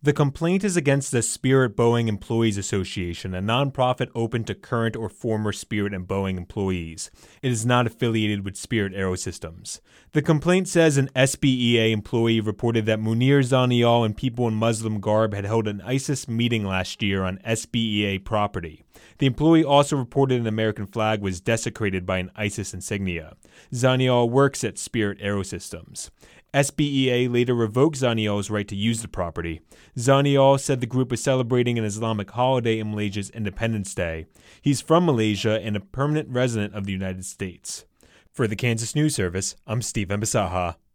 The complaint is against the Spirit Boeing Employees Association, a nonprofit open to current or former Spirit and Boeing employees. It is not affiliated with Spirit Aerosystems. The complaint says an SBEA employee reported that Munir Zanial and people in Muslim garb had held an ISIS meeting last year on SBEA property. The employee also reported an American flag was desecrated by an ISIS insignia. Zanial works at Spirit Aerosystems. SBEA later revoked Zanial's right to use the property. Zanial said the group was celebrating an Islamic holiday in Malaysia's Independence Day. He's from Malaysia and a permanent resident of the United States. For the Kansas News Service, I'm Steve Mbasaha.